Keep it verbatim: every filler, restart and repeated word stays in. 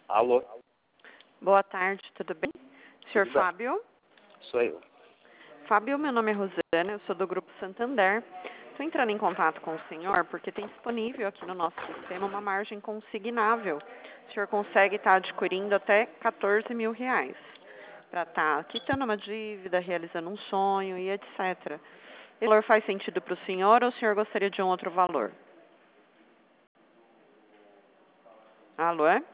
Alô? Boa tarde, tudo bem? senhor Tudo bem? Fábio? Sou eu. Fábio, meu nome é Rosana, eu sou do Grupo Santander. Estou entrando em contato com o senhor porque tem disponível aqui no nosso sistema uma margem consignável. O senhor consegue estar adquirindo até quatorze mil reais para estar quitando uma dívida, realizando um sonho e etcétera. Esse valor faz sentido para o senhor ou o senhor gostaria de um outro valor? Alô, é?